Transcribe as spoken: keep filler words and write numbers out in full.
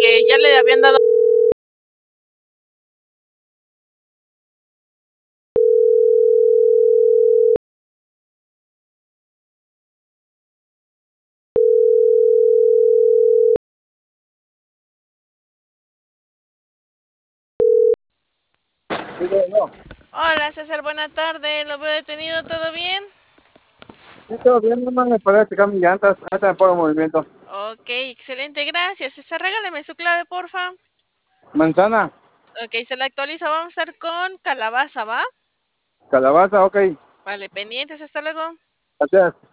que ya le habían dado. Sí, no, no. Hola César, buena tarde, lo veo detenido, ¿todo bien? Sí, todo bien, nomás me paré a checar mis llantas. Ahorita me pongo en movimiento. Ok, excelente, gracias. César, regáleme su clave, porfa. Manzana, Ok, se la actualiza, vamos a estar con calabaza, ¿va? calabaza, ok. Vale, pendientes, hasta luego. Gracias.